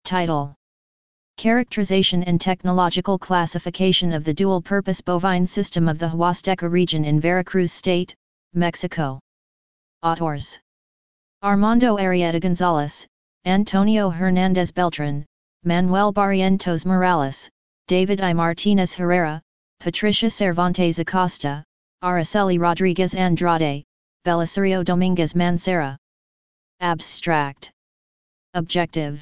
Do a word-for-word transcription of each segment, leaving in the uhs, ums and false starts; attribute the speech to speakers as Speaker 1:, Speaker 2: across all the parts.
Speaker 1: Title: Characterization and Technological Classification of the Dual-Purpose Bovine System of the Huasteca Region in Veracruz State, Mexico. Autors: Armando Arrieta Gonzalez, Antonio Hernández Beltrán, Manuel Barrientos Morales, David I. Martínez Herrera, Patricia Cervantes Acosta, Araceli Rodríguez Andrade, Belisario Domínguez Mancera. Abstract. Objective: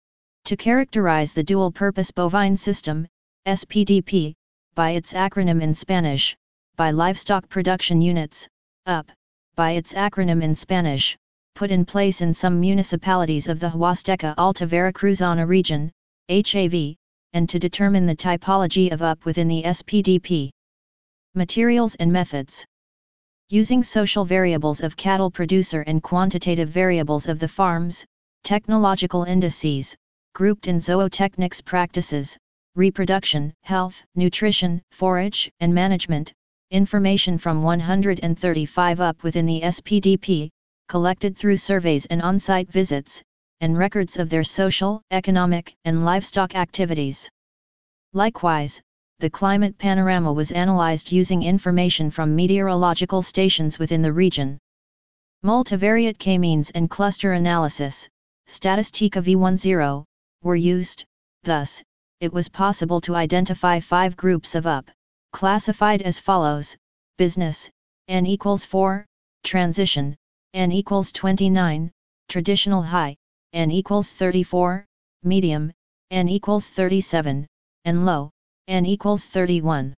Speaker 1: to characterize the dual-purpose bovine system, S P D P, by its acronym in Spanish, by Livestock Production Units, U P, by its acronym in Spanish, put in place in some municipalities of the Huasteca Alta Veracruzana region, H A V, and to determine the typology of U P within the S P D P. Materials and methods. Using social variables of cattle producer and quantitative variables of the farms, technological indices, grouped in zootechnics practices, reproduction, health, nutrition, forage, and management, information from one hundred thirty-five U P within the S P D P, collected through surveys and on-site visits, and records of their social, economic, and livestock activities. Likewise, the climate panorama was analyzed using information from meteorological stations within the region. Multivariate k-means and cluster analysis, Statistica V ten, were used. Thus, it was possible to identify five groups of U P, classified as follows: business, N equals four, transition, N equals twenty-nine, traditional high, N equals thirty-four, medium, N equals thirty-seven, and low, N equals thirty-one.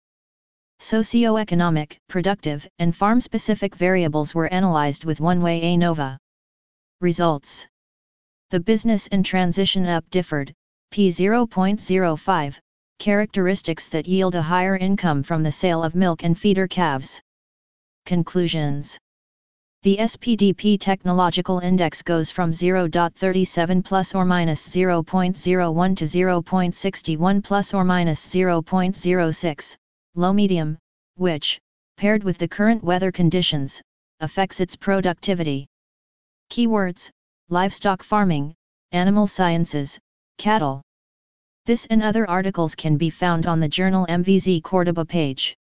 Speaker 1: Socioeconomic, productive, and farm-specific variables were analyzed with one-way ANOVA. Results: the business and transition U P differed, P zero point zero five, characteristics that yield a higher income from the sale of milk and feeder calves. Conclusions: the S P D P technological index goes from zero point three seven plus or minus zero point zero one to zero point six one plus or minus zero point zero six, low-medium, which, paired with the current weather conditions, affects its productivity. Keywords: livestock farming, animal sciences, cattle. This and other articles can be found on the journal M V Z Córdoba page.